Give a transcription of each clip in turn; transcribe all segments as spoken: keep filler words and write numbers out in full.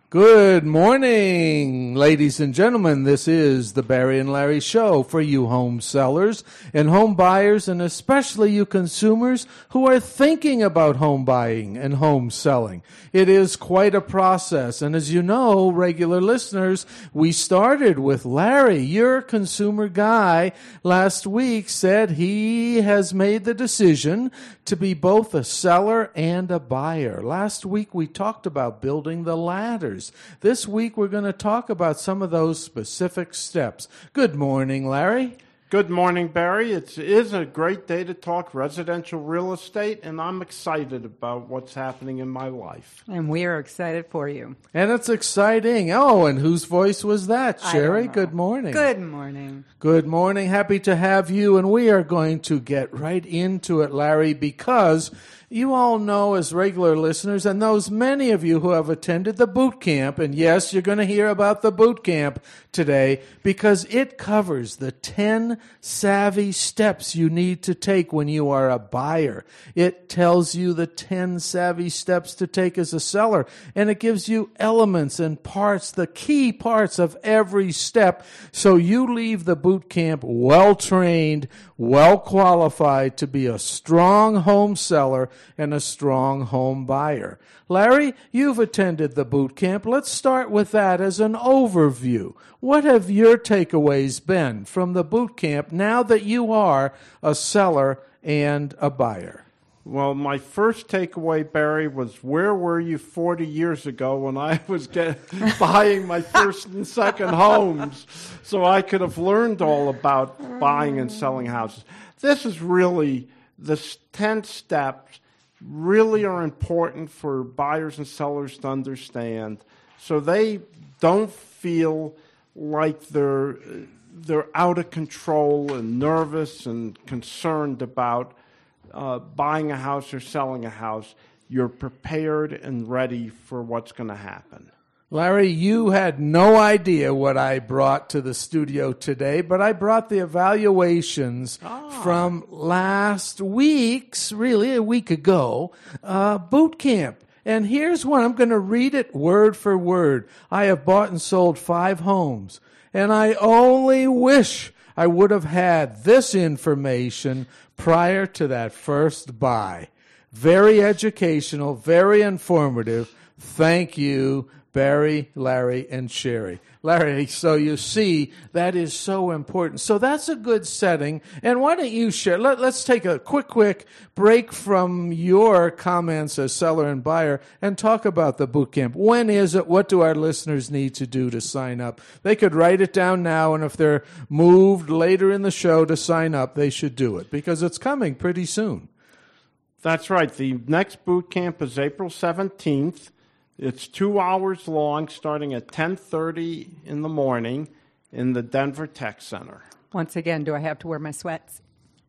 Good morning, ladies and gentlemen. This is the Barry and Larry Show for you home sellers and home buyers, and especially you consumers who are thinking about home buying and home selling. It is quite a process, and as you know, regular listeners, we started with Larry, your consumer guy, last week said he has made the decision to be both a seller and a buyer. Last week we talked about building the ladders. This week we're going to talk about some of those specific steps. Good morning, Larry. Good morning, Barry. It is a great day to talk residential real estate, and I'm excited about what's happening in my life. And we are excited for you. And it's exciting. Oh, and whose voice was that? Sherry, good morning. Good morning. Good morning. Happy to have you, and we are going to get right into it, Larry, because you all know as regular listeners, and those many of you who have attended the boot camp, and yes, you're going to hear about the boot camp today, because it covers the ten savvy steps you need to take when you are a buyer. It tells you the ten savvy steps to take as a seller, and it gives you elements and parts, the key parts of every step, so you leave the boot camp well-trained, well-qualified to be a strong home seller and a strong home buyer. Larry, you've attended the boot camp. Let's start with that as an overview. What have your takeaways been from the boot camp now that you are a seller and a buyer? Well, my first takeaway, Barry, was where were you forty years ago when I was get, buying my first and second homes so I could have learned all about buying and selling houses. This is really, the ten steps really are important for buyers and sellers to understand so they don't feel like they're, they're out of control and nervous and concerned about Uh, buying a house or selling a house. You're prepared and ready for what's going to happen. Larry, you had no idea what I brought to the studio today, but I brought the evaluations ah. from last week's, really a week ago, uh, boot camp. And here's one. I'm going to read it word for word. I have bought and sold five homes, and I only wish I would have had this information prior to that first buy. Very educational, very informative. Thank you, Barry, Larry, and Sherry. Larry, so you see, that is so important. So that's a good setting. And why don't you share? Let, let's take a quick, quick break from your comments as seller and buyer and talk about the boot camp. When is it? What do our listeners need to do to sign up? They could write it down now, and if they're moved later in the show to sign up, they should do it because it's coming pretty soon. That's right. The next boot camp is April seventeenth. It's two hours long, starting at ten thirty in the morning in the Denver Tech Center. Once again, do I have to wear my sweats?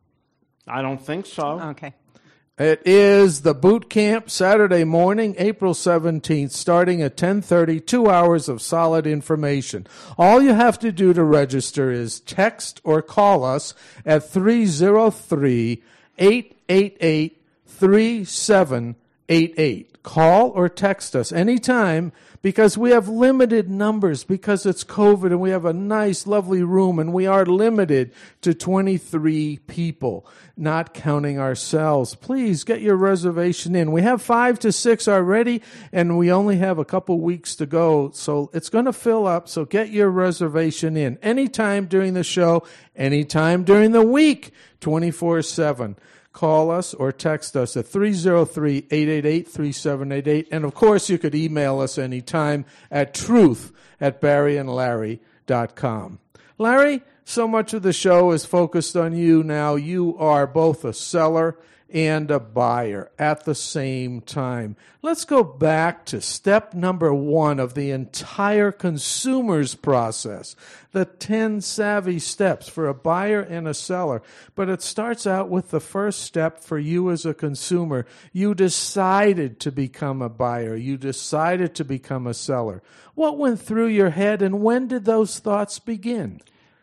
I don't think so. Okay. It is the boot camp Saturday morning, April seventeenth, starting at ten thirty, two hours of solid information. All you have to do to register is text or call us at three oh three, eight eight eight, three seven eight eight. Call or text us anytime because we have limited numbers because it's COVID and we have a nice, lovely room and we are limited to twenty-three people, not counting ourselves. Please get your reservation in. We have five to six already and we only have a couple weeks to go, so it's going to fill up, so get your reservation in anytime during the show, anytime during the week, twenty-four seven. Call us or text us at three oh three, eight eight eight, three seven eight eight. And, of course, you could email us anytime at truth at barry and larry dot com. Larry, so much of the show is focused on you now. You are both a seller and a buyer at the same time. Let's go back to step number one of the entire consumer's process, the ten savvy steps for a buyer and a seller. But it starts out with the first step for you as a consumer. You decided to become a buyer. You decided to become a seller. What went through your head, and when did those thoughts begin?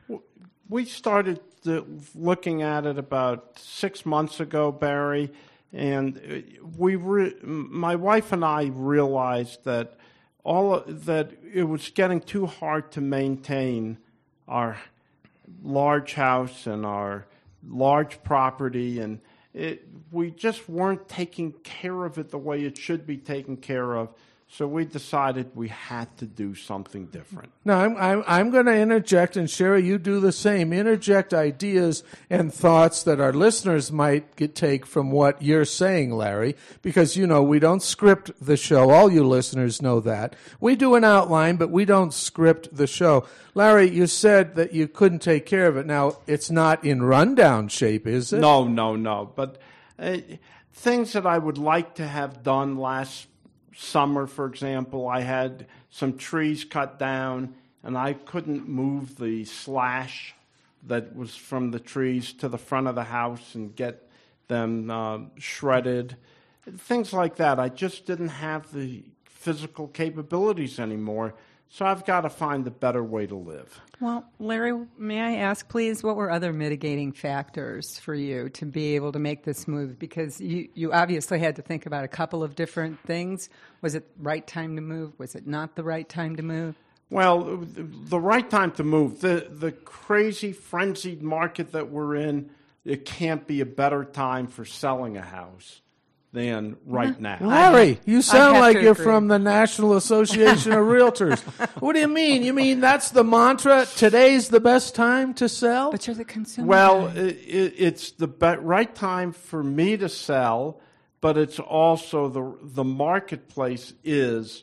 We started the, looking at it about six months ago, Barry, and we re, my wife and I realized that all of, that it was getting too hard to maintain our large house and our large property, and it, we just weren't taking care of it the way it should be taken care of. So we decided we had to do something different. Now, I'm, I'm, I'm going to interject, and Sherry, you do the same. Interject ideas and thoughts that our listeners might get, take from what you're saying, Larry, because, you know, we don't script the show. All you listeners know that. We do an outline, but we don't script the show. Larry, you said that you couldn't take care of it. Now, it's not in rundown shape, is it? No, no, no. But uh, things that I would like to have done last summer, for example, I had some trees cut down, and I couldn't move the slash that was from the trees to the front of the house and get them uh, shredded. Things like that. I just didn't have the physical capabilities anymore, so I've got to find a better way to live. Well, Larry, may I ask, please, what were other mitigating factors for you to be able to make this move? Because you, you obviously had to think about a couple of different things. Was it the right time to move? Was it not the right time to move? Well, the right time to move. The, the crazy, frenzied market that we're in, it can't be a better time for selling a house than right now. Larry, you sound like you're agree. from the National Association of Realtors. What do you mean? You mean that's the mantra, today's the best time to sell? But you're the consumer. Well, guy. it, it's the be- right time for me to sell, but it's also the the marketplace is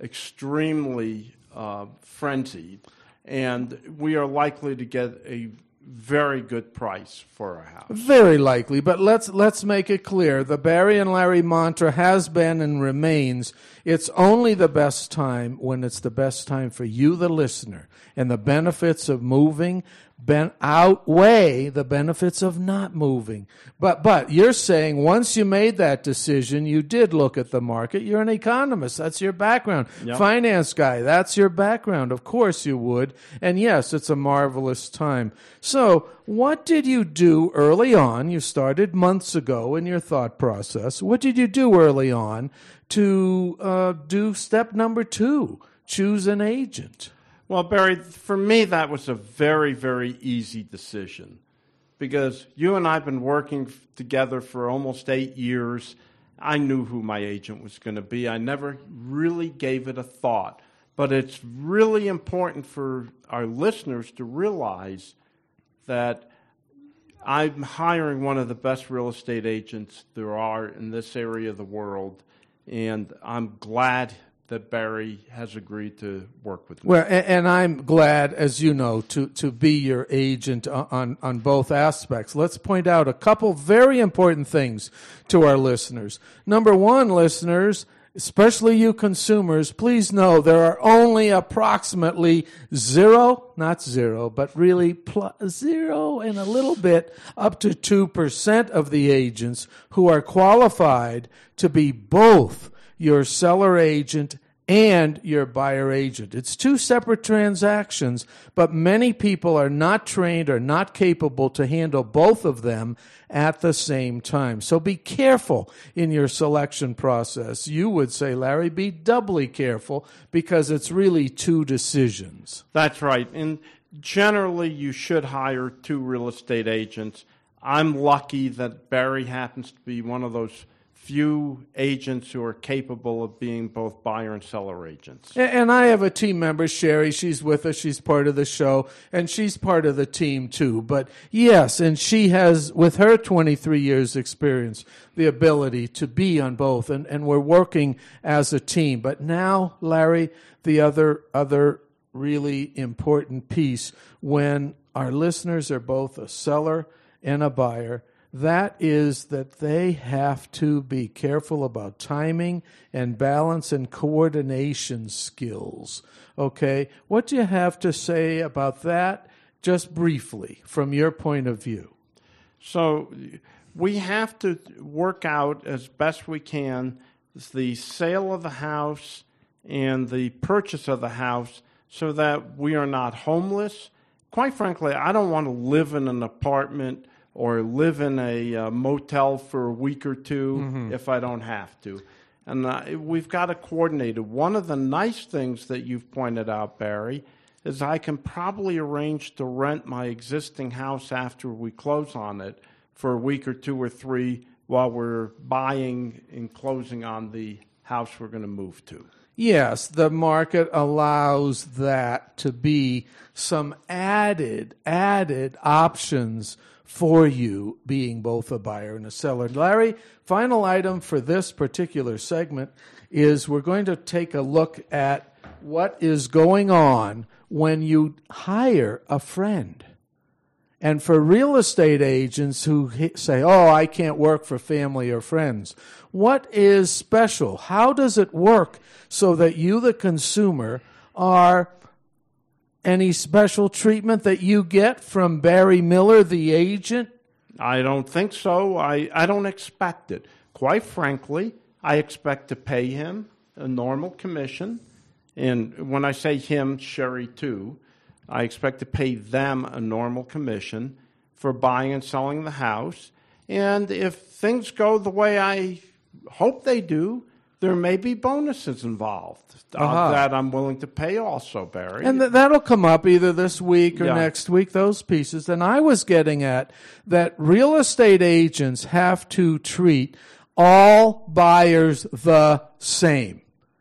extremely uh, frenzied, and we are likely to get a very good price for our house. Very likely, but let's let's make it clear. The Barry and Larry mantra has been and remains, it's only the best time when it's the best time for you, the listener. And the benefits of moving ben- outweigh the benefits of not moving. But but you're saying once you made that decision, you did look at the market. You're an economist. That's your background. Yep. Finance guy. That's your background. Of course you would. And yes, it's a marvelous time. So what did you do early on? You started months ago in your thought process. What did you do early on to uh, do step number two? Choose an agent. Well, Barry, for me, that was a very, very easy decision because you and I have been working f- together for almost eight years. I knew who my agent was going to be. I never really gave it a thought. But it's really important for our listeners to realize that I'm hiring one of the best real estate agents there are in this area of the world, and I'm glad that Barry has agreed to work with me. Well, and, and I'm glad, as you know, to, to be your agent on, on both aspects. Let's point out a couple very important things to our listeners. Number one, listeners, especially you consumers, please know there are only approximately zero, not zero, but really plus zero and a little bit, up to two percent of the agents who are qualified to be both your seller agent and your buyer agent. It's two separate transactions, but many people are not trained or not capable to handle both of them at the same time. So be careful in your selection process. You would say, Larry, be doubly careful because it's really two decisions. That's right. And generally, you should hire two real estate agents. I'm lucky that Barry happens to be one of those few agents who are capable of being both buyer and seller agents. And I have a team member, Sherry. She's with us. She's part of the show, and she's part of the team too. But yes, and she has, with her twenty-three years experience, the ability to be on both, and, and we're working as a team. But now, Larry, the other other really important piece, when our listeners are both a seller and a buyer, that is that they have to be careful about timing and balance and coordination skills. Okay? What do you have to say about that, just briefly, from your point of view? So we have to work out as best we can the sale of the house and the purchase of the house so that we are not homeless. Quite frankly, I don't want to live in an apartment or live in a uh, motel for a week or two mm-hmm. if I don't have to. And uh, we've got to coordinate it. One of the nice things that you've pointed out, Barry, is I can probably arrange to rent my existing house after we close on it for a week or two or three while we're buying and closing on the house we're going to move to. Yes, the market allows that to be some added, added options for you, being both a buyer and a seller. Larry, final item for this particular segment is we're going to take a look at what is going on when you hire a friend. And for real estate agents who say, oh, I can't work for family or friends, what is special? How does it work so that you, the consumer, are any special treatment that you get from Barry Miller, the agent? I don't think so. I, I don't expect it. Quite frankly, I expect to pay him a normal commission. And when I say him, Sherry too, I expect to pay them a normal commission for buying and selling the house. And if things go the way I hope they do, there may be bonuses involved uh, uh-huh. that I'm willing to pay also, Barry. And th- that'll come up either this week or yeah. next week, those pieces. And I was getting at that real estate agents have to treat all buyers the same.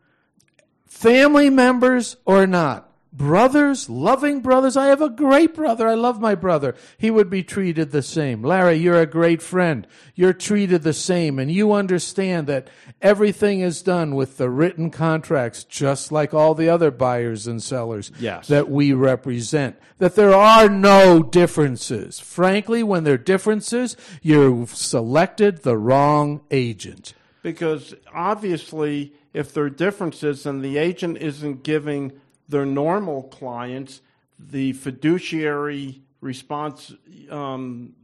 Family members or not. Brothers, loving brothers. I have a great brother. I love my brother. He would be treated the same. Larry, you're a great friend. You're treated the same. And you understand that everything is done with the written contracts, just like all the other buyers and sellers yes. that we represent. That there are no differences. Frankly, when there are differences, you've selected the wrong agent. Because obviously, if there are differences and the agent isn't giving their normal clients the fiduciary response um,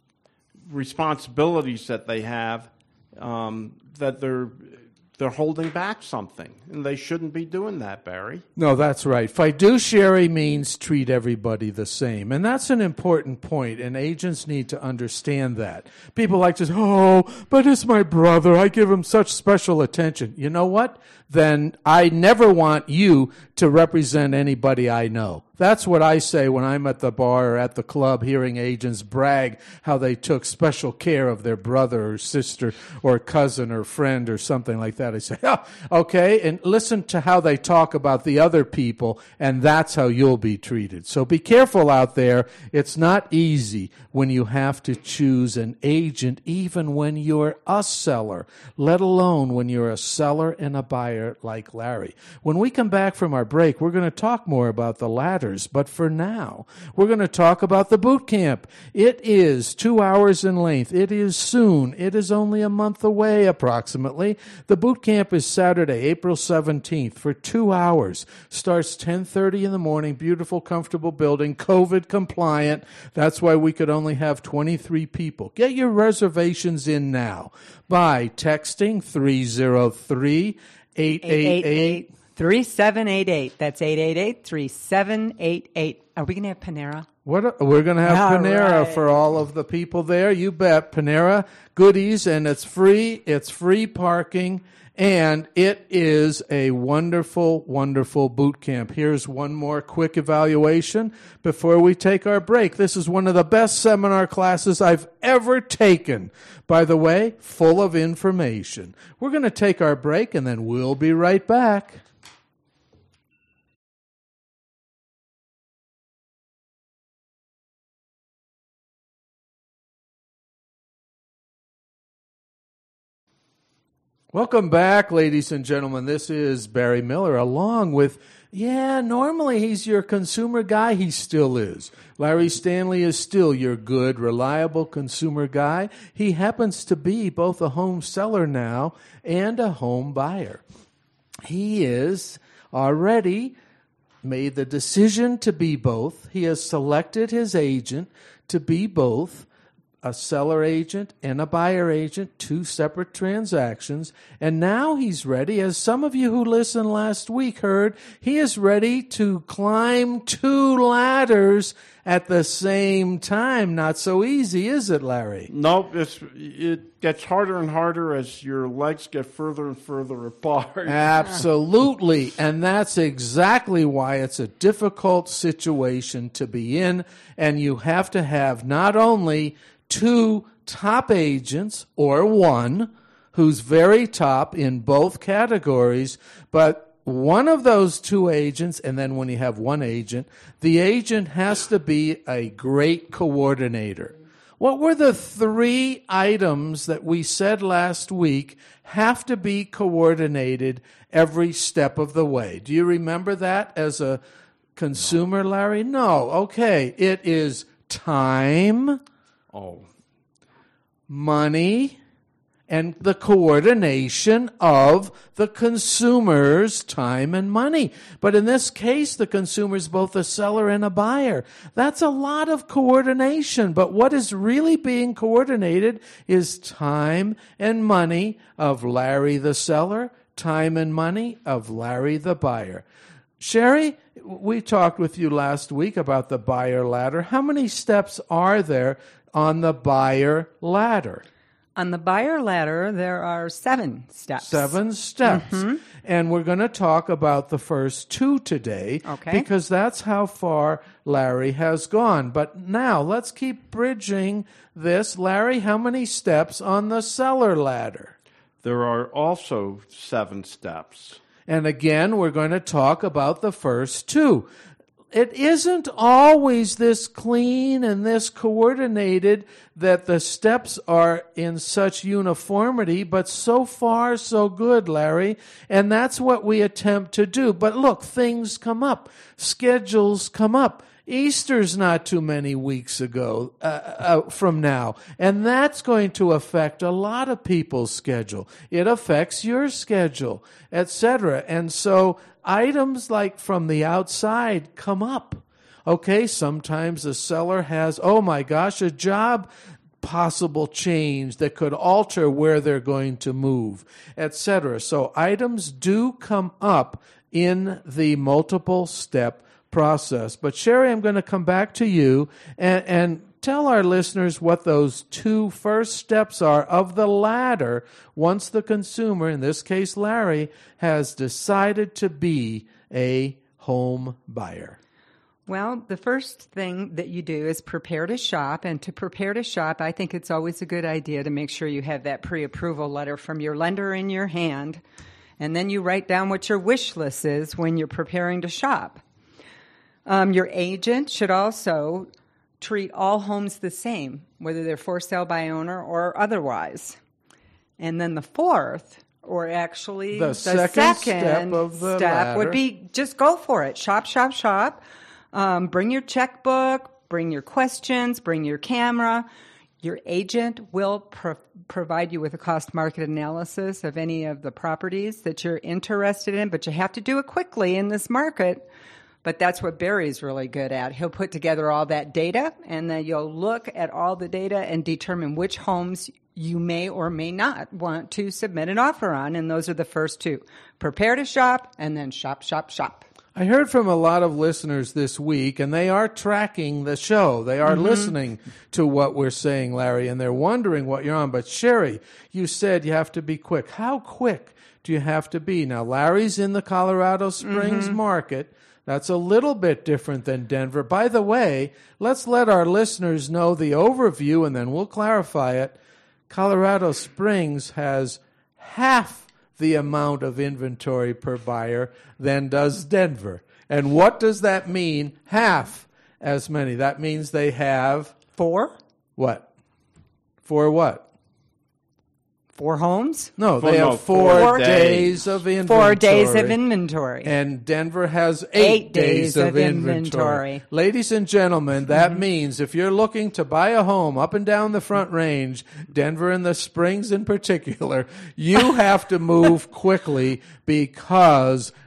responsibilities that they have, um, that they're they're holding back something, and they shouldn't be doing that, Barry. No, that's right. Fiduciary means treat everybody the same, and that's an important point, and agents need to understand that. People like to say, oh, but it's my brother. I give him such special attention. You know what? Then I never want you to represent anybody I know. That's what I say when I'm at the bar or at the club hearing agents brag how they took special care of their brother or sister or cousin or friend or something like that. I say, oh, okay, and listen to how they talk about the other people, and that's how you'll be treated. So be careful out there. It's not easy when you have to choose an agent, even when you're a seller, let alone when you're a seller and a buyer like Larry. When we come back from our break, we're going to talk more about the latter. But for now, we're going to talk about the boot camp. It is two hours in length. It is soon. It is only a month away, approximately. The boot camp is Saturday, April seventeenth, for two hours. Starts ten thirty in the morning. Beautiful, comfortable building, COVID compliant. That's why we could only have twenty-three people. Get your reservations in now by texting three oh three, eight eight eight, three seven eight eight. That's eight eight eight, three seven eight eight. Are we going to have Panera? What a, we're going to have all Panera right. for all of the people there. You bet. Panera goodies, and it's free. It's free parking, and it is a wonderful, wonderful boot camp. Here's one more quick evaluation before we take our break. This is one of the best seminar classes I've ever taken. By the way, full of information. We're going to take our break, and then we'll be right back. Welcome back, ladies and gentlemen. This is Barry Miller, along with, yeah, normally he's your consumer guy. He still is. Larry Stanley is still your good, reliable consumer guy. He happens to be both a home seller now and a home buyer. He is already made the decision to be both. He has selected his agent to be both. a seller agent and a buyer agent, two separate transactions. And now he's ready, as some of you who listened last week heard, he is ready to climb two ladders at the same time. Not so easy, is it, Larry? Nope, it's, it gets harder and harder as your legs get further and further apart. Absolutely. And that's exactly why it's a difficult situation to be in. And you have to have not only two top agents or one who's very top in both categories, but one of those two agents, and then when you have one agent, the agent has to be a great coordinator. What were the three items that we said last week have to be coordinated every step of the way? Do you remember that as a consumer, Larry? No. Okay. It is time, Oh, money, and the coordination of the consumer's time and money. But in this case, the consumer is both a seller and a buyer. That's a lot of coordination. But what is really being coordinated is time and money of Larry the seller, time and money of Larry the buyer. Sherry, we talked with you last week about the buyer ladder. How many steps are there on the buyer ladder? On the buyer ladder, there are seven steps. Seven steps. Mm-hmm. And we're going to talk about the first two today. Okay. Because that's how far Larry has gone. But now, let's keep bridging this. Larry, how many steps on the seller ladder? there are also seven steps. And again, we're going to talk about the first two. It isn't always this clean and this coordinated that the steps are in such uniformity, but so far so good, Larry. And that's what we attempt to do. But look, things come up. Schedules come up. Easter's not too many weeks ago uh, uh, from now, and that's going to affect a lot of people's schedule. It affects your schedule, et cetera. And so items like from the outside come up. Okay, sometimes the seller has, oh my gosh, a job possible change that could alter where they're going to move, et cetera. So items do come up in the multiple step process. But Sherry, I'm going to come back to you and, and tell our listeners what those two first steps are of the ladder once the consumer, in this case Larry, has decided to be a home buyer. Well, the first thing that you do is prepare to shop. And to prepare to shop, I think it's always a good idea to make sure you have that pre-approval letter from your lender in your hand. And then you write down what your wish list is when you're preparing to shop. Um, your agent should also treat all homes the same, whether they're for sale by owner or otherwise. And then the fourth, or actually the, the second, second step, of the step would be just go for it. Shop, shop, shop. Um, bring your checkbook, bring your questions, bring your camera. Your agent will pro- provide you with a cost market analysis of any of the properties that you're interested in, but you have to do it quickly in this market. But that's what Barry's really good at. He'll put together all that data, and then you'll look at all the data and determine which homes you may or may not want to submit an offer on. And those are the first two. Prepare to shop, and then shop, shop, shop. I heard from a lot of listeners this week, and they are tracking the show. They are mm-hmm. listening to what we're saying, Larry, and they're wondering what you're on. But Sherry, you said you have to be quick. How quick do you have to be? Now, Larry's in the Colorado Springs mm-hmm. market. That's a little bit different than Denver. By the way, let's let our listeners know the overview, and then we'll clarify it. Colorado Springs has half the amount of inventory per buyer than does Denver. And what does that mean? Half as many. That means they have... Four? What? Four what? Four homes? No, four, they have no, four, four days. days of inventory. Four days of inventory. And Denver has eight, eight days, days of, of inventory. inventory. Ladies and gentlemen, that mm-hmm. means if you're looking to buy a home up and down the Front Range, Denver and the Springs in particular, you have to move quickly because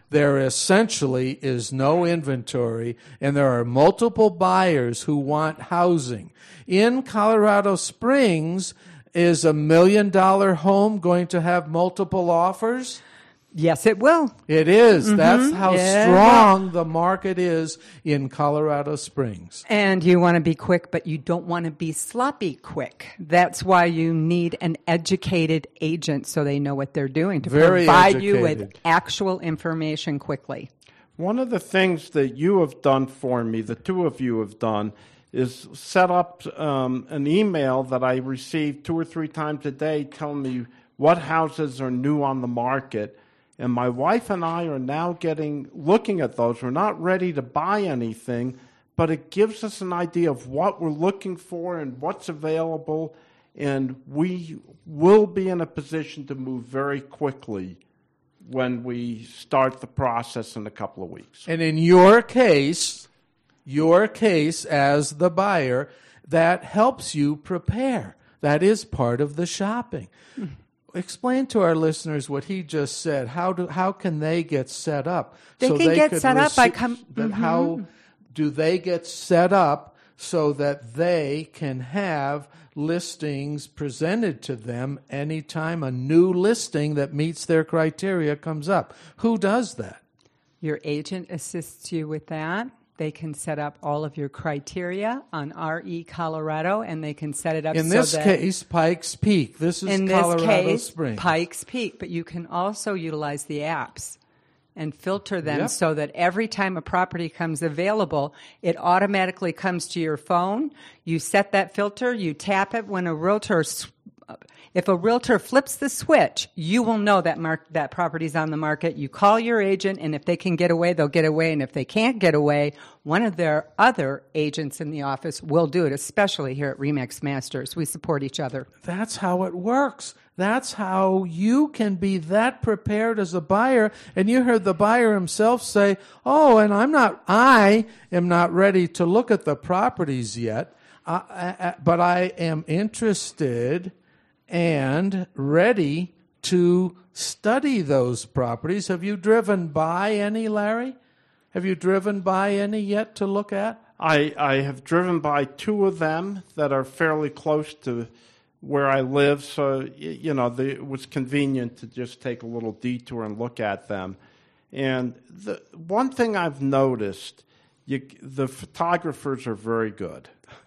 there essentially is no inventory, and there are multiple buyers who want housing. In Colorado Springs, is a million-dollar home going to have multiple offers? Yes, it will. It is. Mm-hmm. That's how yeah. strong the market is in Colorado Springs. And you want to be quick, but you don't want to be sloppy quick. That's why you need an educated agent so they know what they're doing to Very provide educated. you with actual information quickly. One of the things that you have done for me, the two of you have done, is set up um, an email that I receive two or three times a day telling me what houses are new on the market. And my wife and I are now getting, looking at those. We're not ready to buy anything, but it gives us an idea of what we're looking for and what's available. And we will be in a position to move very quickly when we start the process in a couple of weeks. And in your case, your case as the buyer, that helps you prepare. That is part of the shopping. Mm-hmm. Explain to our listeners what he just said. How do how can they get set up? They so can they get could set up by receive, com- that mm-hmm. How do they get set up so that they can have listings presented to them anytime a new listing that meets their criteria comes up? Who does that? Your agent assists you with that. They can set up all of your criteria on R E Colorado, and they can set it up in so this that case, Pikes Peak. This is in Colorado this case, Springs. Pikes Peak. But you can also utilize the apps and filter them Yep. so that every time a property comes available, it automatically comes to your phone. You set that filter. You tap it when a realtor. Sw- If a realtor flips the switch, you will know that mark, that property's on the market. You call your agent, and if they can get away, they'll get away. And if they can't get away, one of their other agents in the office will do it, especially here at RE/MAX Masters. We support each other. That's how it works. That's how you can be that prepared as a buyer. And you heard the buyer himself say, oh, and I'm not, I am not ready to look at the properties yet, I, I, but I am interested and ready to study those properties. Have you driven by any, Larry? Have you driven by any yet to look at? I, I have driven by two of them that are fairly close to where I live, so you know the, it was convenient to just take a little detour and look at them. And the one thing I've noticed, you, the photographers are very good.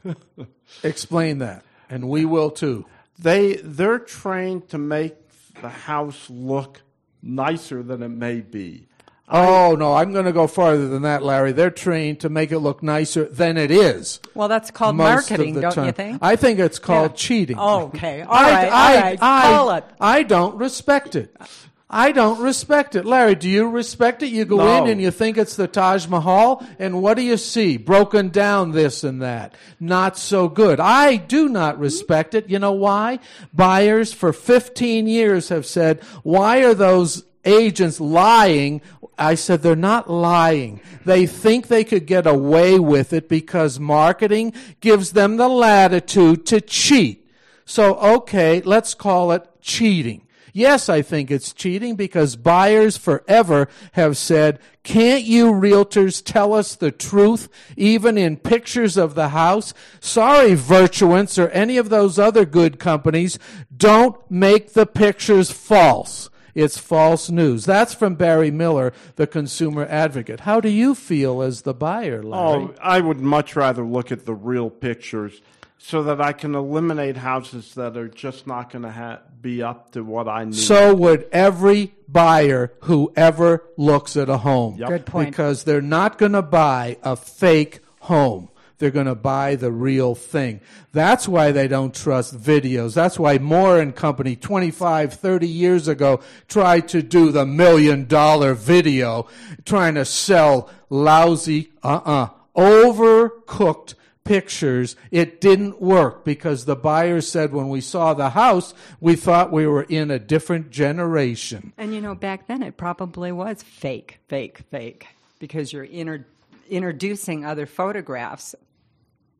Explain that, and we will too. They, they're trained to make the house look nicer than it may be. Oh, no, I'm going to go farther than that, Larry. They're trained to make it look nicer than it is. Well, that's called most marketing, of the don't time. you think? I think it's called Yeah. cheating. Oh, okay. All I, right. I, all right. I, Call it. I don't respect it. I don't respect it. Larry, do you respect it? You go No. in and you think it's the Taj Mahal, and what do you see? Broken down this and that. Not so good. I do not respect it. You know why? Buyers for fifteen years have said, why are those agents lying? I said, they're not lying. They think they could get away with it because marketing gives them the latitude to cheat. So, okay, let's call it cheating. Yes, I think it's cheating because buyers forever have said, can't you realtors tell us the truth, even in pictures of the house? Sorry, Virtuance or any of those other good companies, don't make the pictures false. It's false news. That's from Barry Miller, the consumer advocate. How do you feel as the buyer, Larry? Oh, I would much rather look at the real pictures so that I can eliminate houses that are just not going to ha- be up to what I need. So would every buyer who ever looks at a home. Yep. Good point. Because they're not going to buy a fake home. They're going to buy the real thing. That's why they don't trust videos. That's why Moore and Company twenty-five, thirty years ago tried to do the million dollar video, trying to sell lousy, uh-uh, overcooked pictures. It didn't work because the buyer said when we saw the house, we thought we were in a different generation. And you know, back then it probably was fake, fake, fake, because you're inter- introducing other photographs.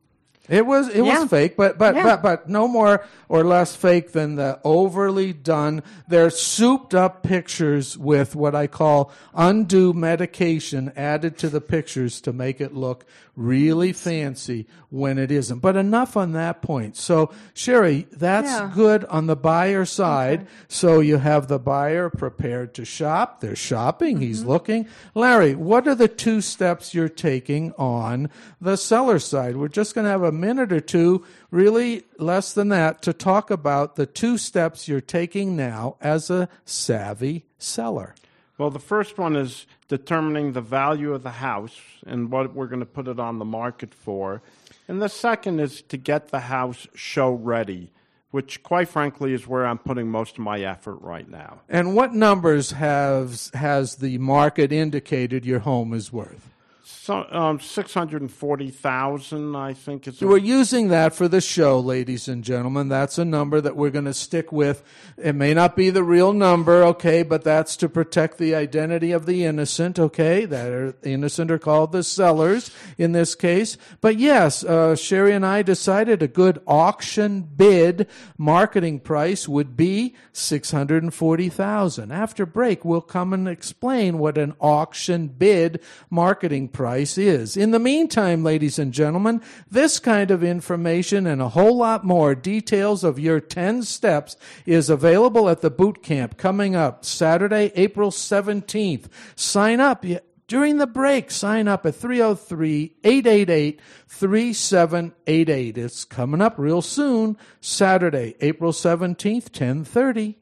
It was it Yeah. was fake, but but, Yeah. but but no more or less fake than the overly done. They're souped up pictures with what I call undue medication added to the pictures to make it look really fancy when it isn't. But enough on that point. So Sherry, that's Yeah. good on the buyer side. So you have the buyer prepared to shop. They're shopping. He's Mm-hmm. looking. Larry, what are the two steps you're taking on the seller side? We're just going to have a minute or two, really less than that, to talk about the two steps you're taking now as a savvy seller. Well, the first one is determining the value of the house and what we're going to put it on the market for. And the second is to get the house show ready, which quite frankly is where I'm putting most of my effort right now. And what numbers has has the market indicated your home is worth? So, um, six hundred forty thousand, I think is. So we're using that for the show, ladies and gentlemen. That's a number that we're going to stick with. It may not be the real number, okay, but that's to protect the identity of the innocent, okay? That are innocent are called the sellers in this case. But yes, uh, Sherry and I decided a good auction bid marketing price would be six hundred forty thousand dollars. After break, we'll come and explain what an auction bid marketing price is. In the meantime, ladies and gentlemen, this kind of information and a whole lot more, details of your ten steps, is available at the boot camp coming up Saturday, April seventeenth. Sign up during the break. Sign up at three oh three, eight eight eight, three seven eight eight. It's coming up real soon, Saturday, April seventeenth, ten thirty.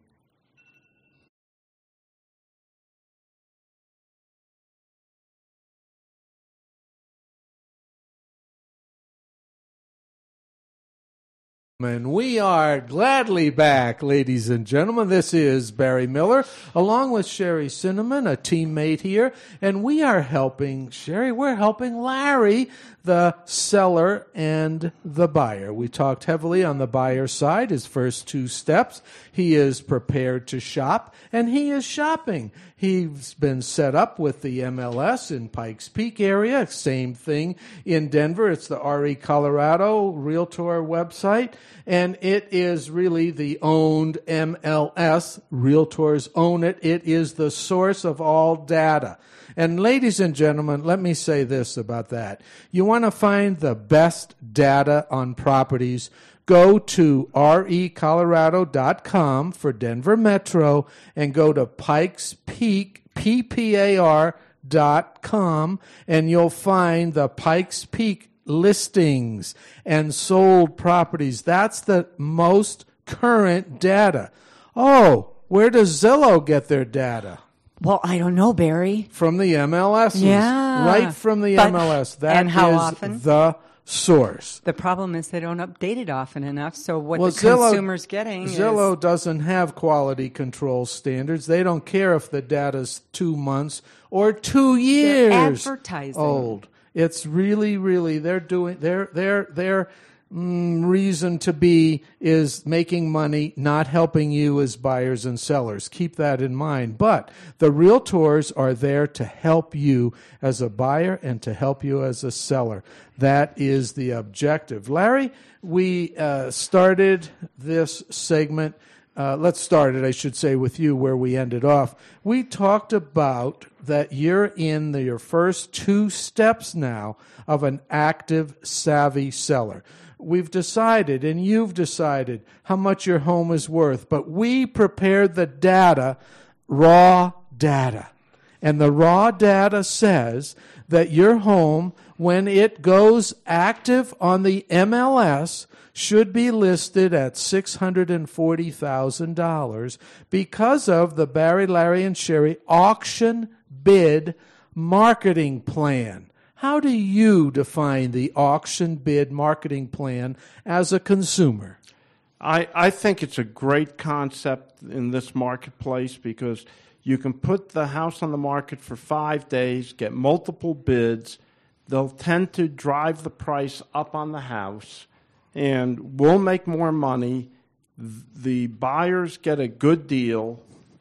And we are gladly back, ladies and gentlemen. This is Barry Miller, along with Sherry Cinnamon, a teammate here, and we are helping, Sherry, we're helping Larry, the seller and the buyer. We talked heavily on the buyer side, his first two steps. He is prepared to shop, and he is shopping. He's been set up with the M L S in Pikes Peak area. Same thing in Denver. It's the R E Colorado Realtor website, and it is really the owned M L S. Realtors own it. It is the source of all data. And ladies and gentlemen, let me say this about that. You want to find the best data on properties, go to R E Colorado dot com for Denver Metro and go to Pikes Peak, P P A R dot com, and you'll find the Pikes Peak listings and sold properties. That's the most current data. Oh, where does Zillow get their data? Well, I don't know, Barry. From the M L Ss. Yeah. Right from the But- M L S. That and how is often? the source. The problem is they don't update it often enough, so what Well, the Zillow- consumer's getting Zillow is... doesn't have quality control standards. They don't care if the data's two months or two years advertising. old. It's really, really they're doing their their their mm, reason to be is making money, not helping you as buyers and sellers. Keep that in mind. But the realtors are there to help you as a buyer and to help you as a seller. That is the objective. Larry, we uh, started this segment. Uh, let's start it, I should say, with you where we ended off. We talked about that you're in the, your first two steps now of an active, savvy seller. We've decided, and you've decided, how much your home is worth, but we prepared the data, raw data. And the raw data says that your home, when it goes active on the M L S, should be listed at six hundred forty thousand dollars because of the Barry, Larry, and Sherry auction bid marketing plan. How do you define the auction bid marketing plan as a consumer? I, I think it's a great concept in this marketplace because you can put the house on the market for five days, get multiple bids. They'll tend to drive the price up on the house, and we'll make more money. The buyers get a good deal,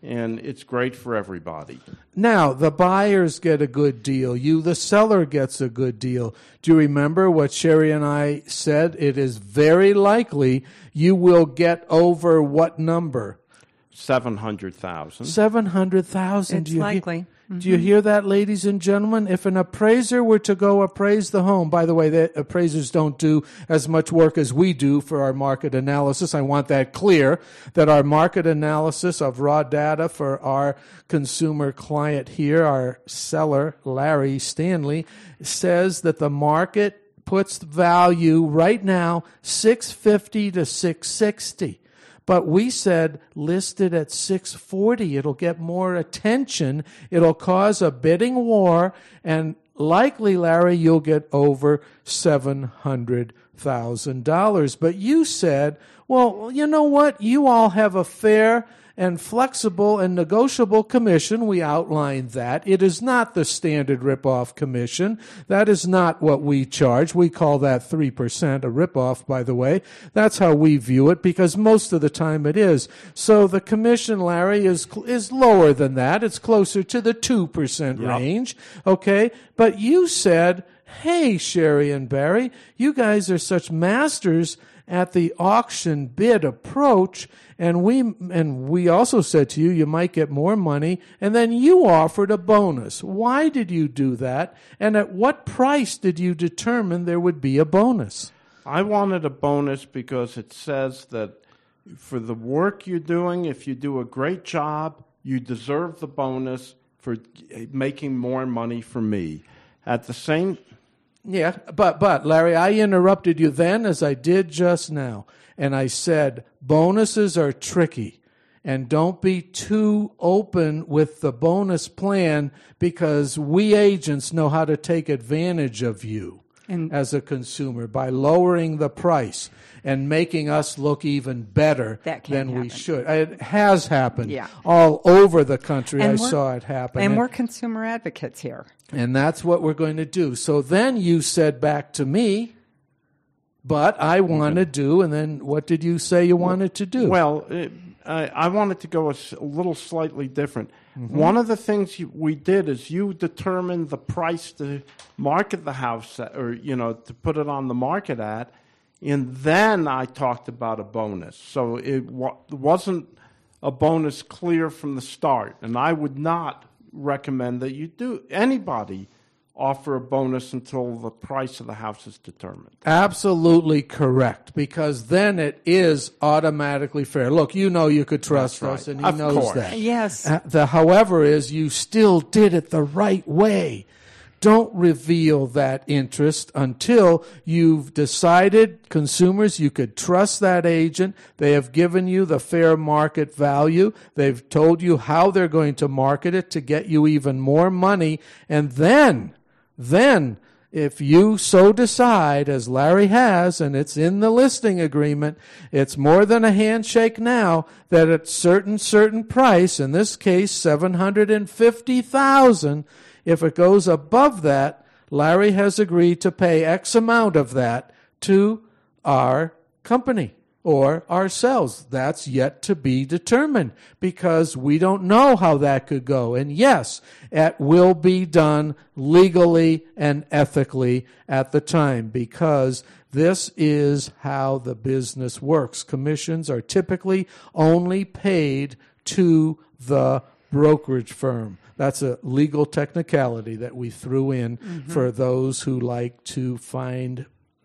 and it's great for everybody. Now, the buyers get a good deal. You, the seller, gets a good deal. Do you remember what Sherry and I said? It is very likely you will get over what number? seven hundred thousand dollars. seven hundred thousand dollars. It's likely. Do you hear that, ladies and gentlemen? If an appraiser were to go appraise the home, by the way, the appraisers don't do as much work as we do for our market analysis. I want that clear, that our market analysis of raw data for our consumer client here, our seller, Larry Stanley, says that the market puts value right now six fifty to six sixty. But we said listed at six forty. It'll get more attention. It'll cause a bidding war, and likely, Larry, you'll get over seven hundred thousand dollars. But you said, well, you know what? You all have a fair and flexible and negotiable commission. We outlined that. It is not the standard rip-off commission. That is not what we charge. We call that three percent, a rip-off, by the way. That's how we view it, because most of the time it is. So the commission, Larry, is is lower than that. It's closer to the two percent Yep. range, okay? But you said, hey, Sherry and Barry, you guys are such masters at the auction bid approach, and we and we also said to you, you might get more money, and then you offered a bonus. Why did you do that, and at what price did you determine there would be a bonus? I wanted a bonus because it says that for the work you're doing, if you do a great job, you deserve the bonus for making more money for me. At the same Yeah, but, but, Larry, I interrupted you then as I did just now, and I said bonuses are tricky, and don't be too open with the bonus plan, because we agents know how to take advantage of you And- as a consumer by lowering the price and making us look even better That can than we happen. should. It has happened Yeah. all over the country. And I we're- saw it happen. And we're consumer advocates here. And that's what we're going to do. So then you said back to me, but I want to do, and then what did you say you wanted to do? Well, it, I, I wanted to go a, s- a little slightly different. Mm-hmm. One of the things you, we did is you determined the price to market the house at, or, you know, to put it on the market at, and then I talked about a bonus. So it wa- wasn't a bonus clear from the start, and I would not recommend that you do anybody offer a bonus until the price of the house is determined. Absolutely correct, because then it is automatically fair. Look, you know you could trust That's us, right. and he Of knows course. that. Yes. Uh, the however is you still did it the right way. Don't reveal that interest until you've decided, consumers, you could trust that agent. They have given you the fair market value. They've told you how they're going to market it to get you even more money. And then, then, if you so decide, as Larry has, and it's in the listing agreement, it's more than a handshake now, that at certain, certain price, in this case, seven hundred fifty thousand dollars, if it goes above that, Larry has agreed to pay X amount of that to our company or ourselves. That's yet to be determined, because we don't know how that could go. And yes, it will be done legally and ethically at the time, because this is how the business works. Commissions are typically only paid to the brokerage firm. That's a legal technicality that we threw in mm-hmm. for those who like to find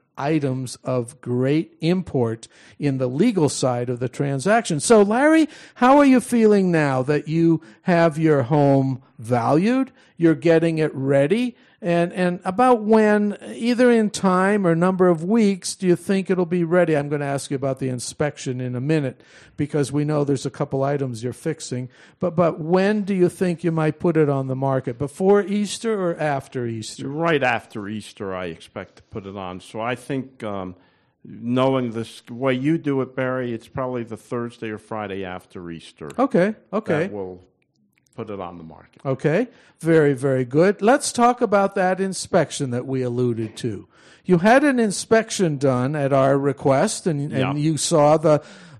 items of great import in the legal side of the transaction. So, Larry, how are you feeling now that you have your home valued, you're getting it ready, and, and about when, either in time or number of weeks, do you think it'll be ready? I'm going to ask you about the inspection in a minute, because we know there's a couple items you're fixing. But but when do you think you might put it on the market? Before Easter or after Easter? Right after Easter, I expect to put it on. So I think, um, knowing this way you do it, Barry, it's probably the Thursday or Friday after Easter. Okay, okay. That will put it on the market. Okay, very, very good. Let's talk about that inspection that we alluded to. You had an inspection done at our request, and, and Yeah. you saw the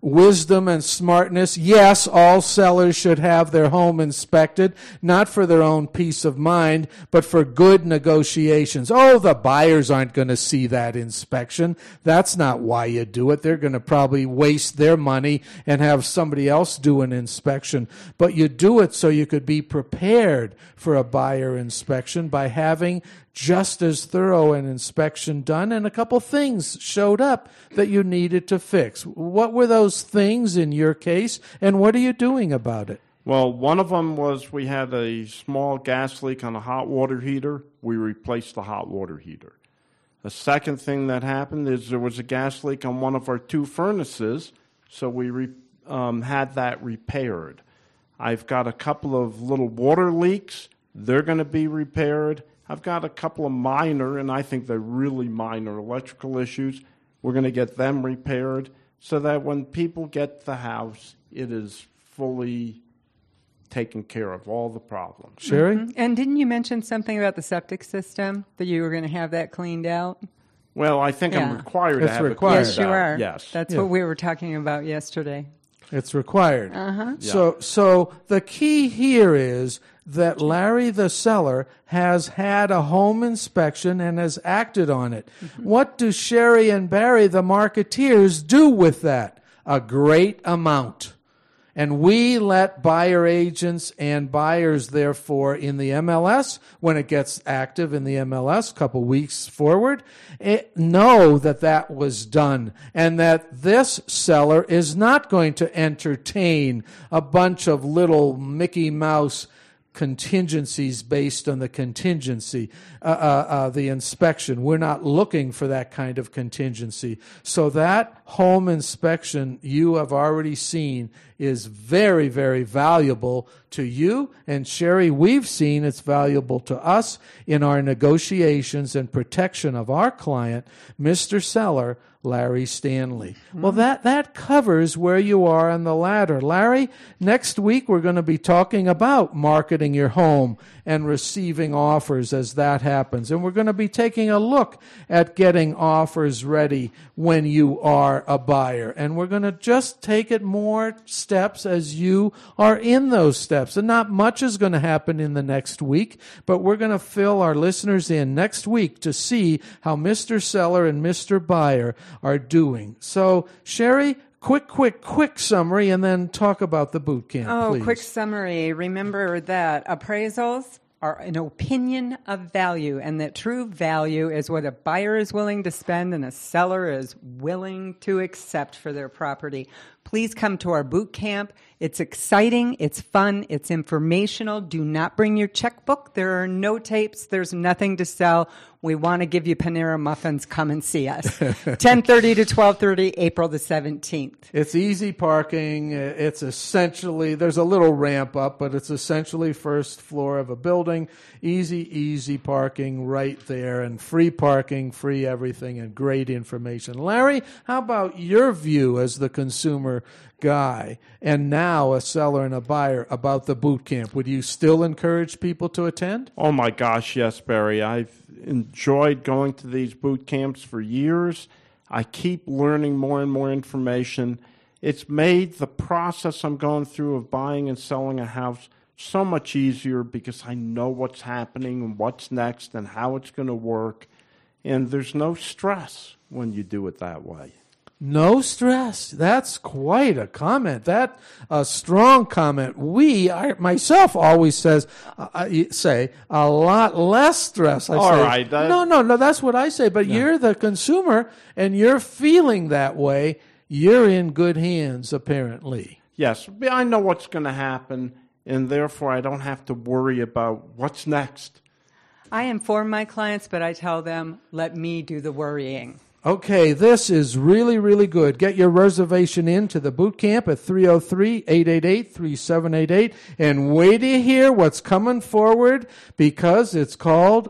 wisdom and smartness. Yes, all sellers should have their home inspected, not for their own peace of mind, but for good negotiations. Oh, the buyers aren't going to see that inspection. That's not why you do it. They're going to probably waste their money and have somebody else do an inspection. But you do it so you could be prepared for a buyer inspection by having just as thorough an inspection done, and a couple things showed up that you needed to fix. What were those things in your case, and what are you doing about it? Well, one of them was we had a small gas leak on a hot water heater. We replaced the hot water heater. The second thing that happened is there was a gas leak on one of our two furnaces, so we re, um, had that repaired. I've got a couple of little water leaks. They're going to be repaired. I've got a couple of minor, and I think they're really minor, electrical issues. We're going to get them repaired so that when people get the house, it is fully taken care of, all the problems. Sherry? Mm-hmm. And didn't you mention something about the septic system, that you were going to have that cleaned out? Well, I think Yeah. I'm required It's to have required. it Yes, cleared you out. are. Yes. That's Yeah. what we were talking about yesterday. It's required. Uh-huh. So, so the key here is that Larry the seller has had a home inspection and has acted on it. Mm-hmm. What do Sherry and Barry, the marketeers, do with that? A great amount. And we let buyer agents and buyers, therefore, in the M L S, when it gets active in the M L S, a couple weeks forward, it, know that that was done and that this seller is not going to entertain a bunch of little Mickey Mouse contingencies based on the contingency, uh, uh, uh, the inspection. We're not looking for that kind of contingency. So that home inspection you have already seen is very, very valuable to you. And Sherry, we've seen it's valuable to us in our negotiations and protection of our client, Mister Seller, Larry Stanley. Mm-hmm. Well, that, that covers where you are on the ladder. Larry, next week we're going to be talking about marketing your home and receiving offers as that happens. And we're going to be taking a look at getting offers ready when you are a buyer. And we're going to just take it more steps as you are in those steps. And not much is going to happen in the next week, but we're going to fill our listeners in next week to see how Mister Seller and Mister Buyer are doing. So, Sherry, quick, quick, quick summary, and then talk about the boot camp, Oh, please. quick summary. Remember that appraisals are an opinion of value, and that true value is what a buyer is willing to spend and a seller is willing to accept for their property. Please come to our boot camp. It's exciting, it's fun, it's informational. Do not bring your checkbook. There are no tapes. There's nothing to sell. We want to give you Panera muffins. Come and see us. ten thirty to twelve thirty, April the seventeenth. It's easy parking. It's essentially, there's a little ramp up, but it's essentially first floor of a building. Easy, easy parking right there, and free parking, free everything, and great information. Larry, how about your view as the consumer guy and now a seller and a buyer about the boot camp? Would you still encourage people to attend? Oh my gosh, yes, Barry. I've enjoyed going to these boot camps for years. I keep learning more and more information. It's made the process I'm going through of buying and selling a house so much easier because I know what's happening and what's next and how it's going to work. And there's no stress when you do it that way. No stress. That's quite a comment. That a strong comment. We, I myself, always says uh, I say a lot less stress. I All say, right, that- no, no, no. That's what I say. But you're the consumer, and you're feeling that way. You're in good hands, apparently. Yes, I know what's going to happen, and therefore I don't have to worry about what's next. I inform my clients, but I tell them, let me do the worrying. Okay, this is really, really good. Get your reservation in to the boot camp at three oh three, eight eight eight, three seven eight eight. And wait to hear what's coming forward because it's called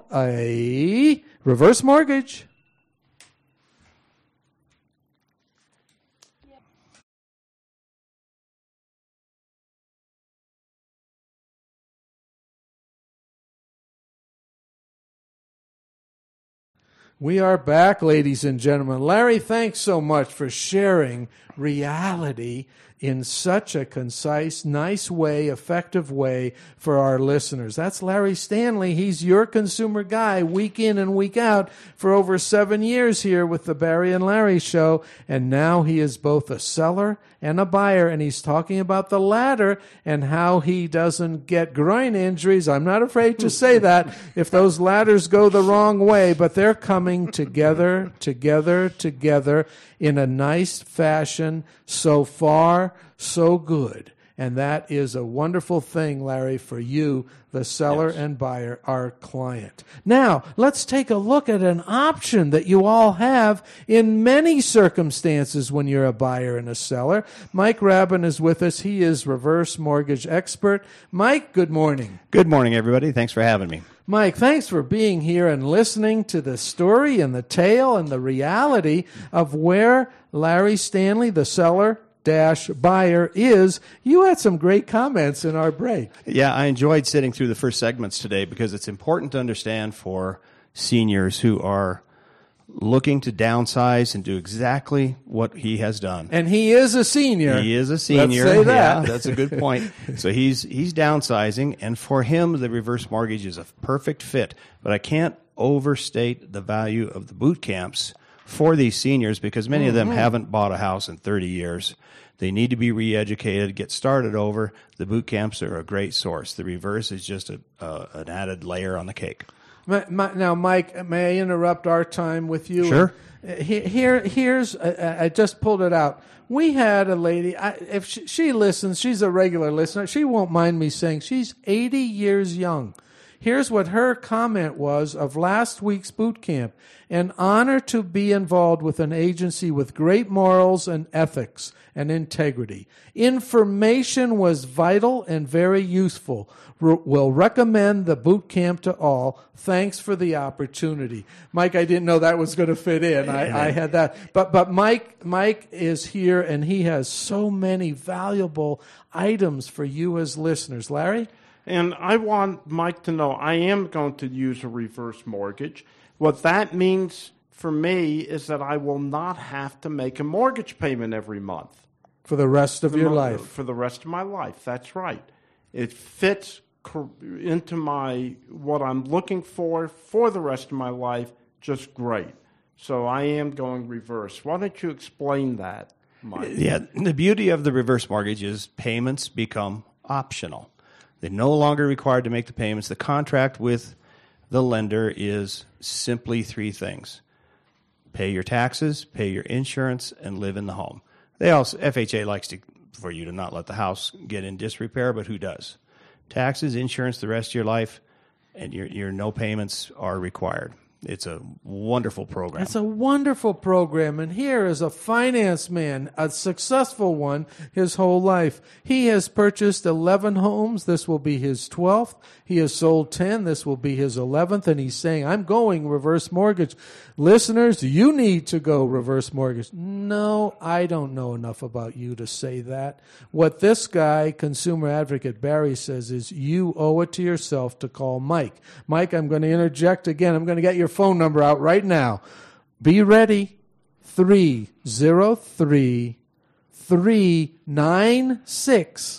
a reverse mortgage. We are back, ladies and gentlemen. Larry, thanks so much for sharing reality in such a concise, nice way, effective way for our listeners. That's Larry Stanley. He's your consumer guy week in and week out for over seven years here with the Barry and Larry Show. And now he is both a seller and a buyer, and he's talking about the latter and how he doesn't get groin injuries. I'm not afraid to say that if those ladders go the wrong way, but they're coming together, together, together in a nice fashion. So far, so good. And that is a wonderful thing, Larry, for you, the seller Yes. and buyer, our client. Now, let's take a look at an option that you all have in many circumstances when you're a buyer and a seller. Mike Rabin is with us. He is reverse mortgage expert. Mike, good morning. Good morning, everybody. Thanks for having me. Mike, thanks for being here and listening to the story and the tale and the reality of where Larry Stanley, the seller dash buyer, is. You had some great comments in our break. Yeah, I enjoyed sitting through the first segments today because it's important to understand for seniors who are looking to downsize and do exactly what he has done. And he is a senior. He is a senior. Let's say that. Yeah, that's a good point. So he's he's downsizing, and for him, the reverse mortgage is a perfect fit. But I can't overstate the value of the boot camps for these seniors because many of them haven't bought a house in thirty years. They need to be re-educated, get started over. The boot camps are a great source. The reverse is just a, uh, an added layer on the cake. My, my, now, Mike, may I interrupt our time with you? Sure. Here, here here's uh, I just pulled it out. We had a lady. I, if she, she listens, she's a regular listener. She won't mind me saying she's eighty years young. Here's what her comment was of last week's boot camp. An honor to be involved with an agency with great morals and ethics and integrity. Information was vital and very useful. R- will recommend the boot camp to all. Thanks for the opportunity. Mike, I didn't know that was going to fit in. I, I had that. But but Mike Mike is here, and he has so many valuable items for you as listeners. Larry? And I want Mike to know I am going to use a reverse mortgage. What that means for me is that I will not have to make a mortgage payment every month. For the rest of For your my- life. For the rest of my life, that's right. It fits cor- into my what I'm looking for for the rest of my life just great. So I am going reverse. Why don't you explain that, Mike? Yeah, the beauty of the reverse mortgage is payments become optional. They're no longer required to make the payments. The contract with the lender is simply three things. Pay your taxes, pay your insurance, and live in the home. They also F H A likes to for you to not let the house get in disrepair, but who does? Taxes, insurance, the rest of your life, and your your no payments are required. It's a wonderful program. It's a wonderful program, and here is a finance man, a successful one, his whole life. He has purchased eleven homes. This will be his twelfth. He has sold ten. This will be his eleventh, and he's saying, I'm going reverse mortgage. Listeners, you need to go reverse mortgage. No, I don't know enough about you to say that. What this guy, consumer advocate Barry, says is you owe it to yourself to call Mike. Mike, I'm going to interject again. I'm going to get your phone number out right now. Be ready. three oh three, three nine six,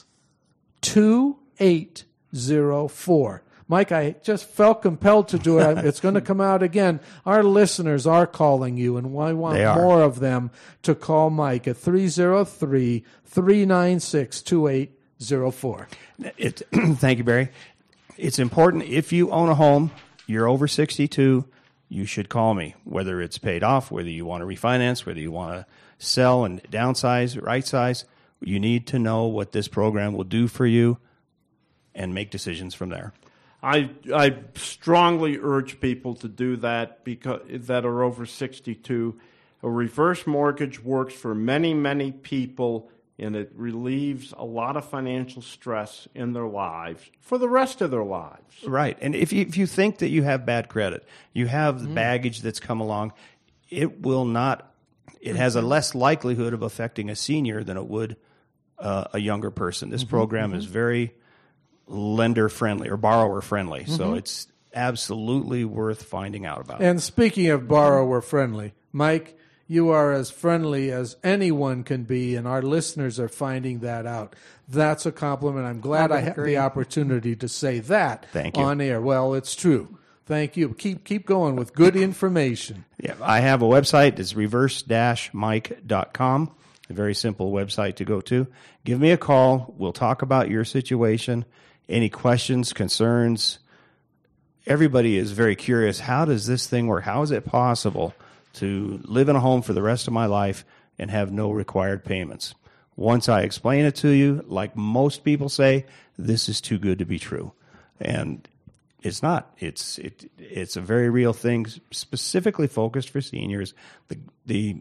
two eight oh four. Mike, I just felt compelled to do it. It's going to come out again. Our listeners are calling you, and I want They are. more of them to call Mike at three oh three, three nine six, two eight oh four. It, thank you, Barry. It's important if you own a home, you're over sixty-two, you should call me, whether it's paid off, whether you want to refinance, whether you want to sell and downsize, right size. You need to know what this program will do for you and make decisions from there. I I strongly urge people to do that because that are over sixty-two. A reverse mortgage works for many, many people, and it relieves a lot of financial stress in their lives for the rest of their lives. Right. And if you, if you think that you have bad credit, you have the baggage that's come along, it will not, it has a less likelihood of affecting a senior than it would uh, a younger person. This program is very lender friendly or borrower friendly. So it's absolutely worth finding out about. And speaking of borrower friendly, Mike, You are as friendly as anyone can be, and our listeners are finding that out. That's a compliment. I'm glad I, I have the opportunity to say that Thank you. on air. Well, it's true. Thank you. Keep keep going with good information. Yeah, I have a website. It's reverse dash mike dot com. A very simple website to go to. Give me a call. We'll talk about your situation. Any questions, concerns? Everybody is very curious. How does this thing work? How is it possible to live in a home for the rest of my life and have no required payments? Once I explain it to you, like most people say, this is too good to be true. And it's not. It's it. It's a very real thing, specifically focused for seniors. The the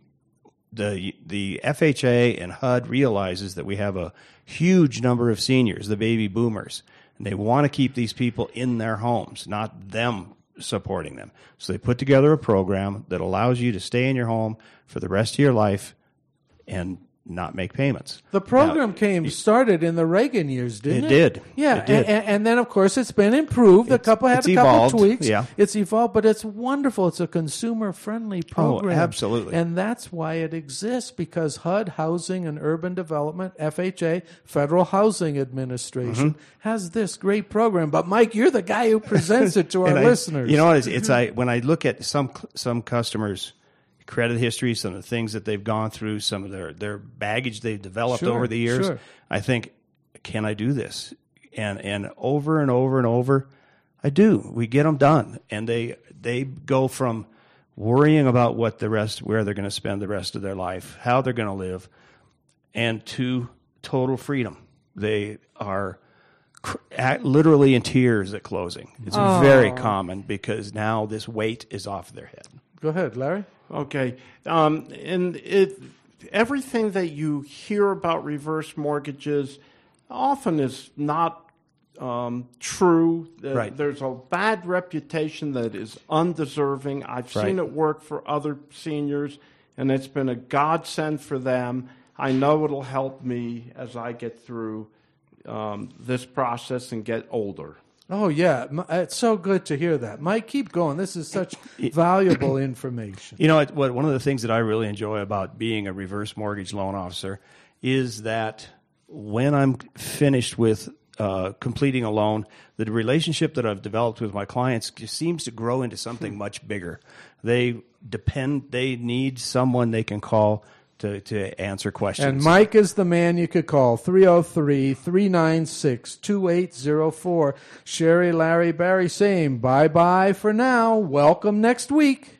the the F H A and H U D realizes that we have a huge number of seniors, the baby boomers, and they want to keep these people in their homes, not them supporting them. So they put together a program that allows you to stay in your home for the rest of your life and not make payments. The program Now, came started in the Reagan years, didn't it? It did. Yeah, It did. And, and then of course it's been improved. a It's- couple had it's a couple evolved, tweaks. yeah. It's evolved, but it's wonderful. It's a consumer friendly program. absolutely. And that's why it exists, because H U D, Housing and Urban Development, F H A, Federal Housing Administration, Mm-hmm. has this great program. But Mike, you're the guy who presents it to our And I- listeners. You know what? It's, it's I when I look at some some customers' credit history, some of the things that they've gone through, some of their their baggage they've developed Sure, over the years. sure. I think, can I do this? And and over and over and over, I do. We get them done, and they they go from worrying about what the rest, where they're going to spend the rest of their life, how they're going to live, and to total freedom. They are cr- at, literally in tears at closing. It's very common because now this weight is off their head. Go ahead, Larry. Okay, um, and it everything that you hear about reverse mortgages often is not um, true. Uh, Right. There's a bad reputation that is undeserving. I've Right. seen it work for other seniors, and it's been a godsend for them. I know it'll help me as I get through um, this process and get older. Oh, yeah. M- It's so good to hear that. Mike, keep going. This is such valuable information. You know, it, what, one of the things that I really enjoy about being a reverse mortgage loan officer is that when I'm finished with uh, completing a loan, the relationship that I've developed with my clients just seems to grow into something much bigger. They depend, they need someone they can call to, to answer questions. And Mike is the man you could call, three oh three, three nine six, two eight oh four. Sherry, Larry, Barry saying bye-bye for now. Welcome next week.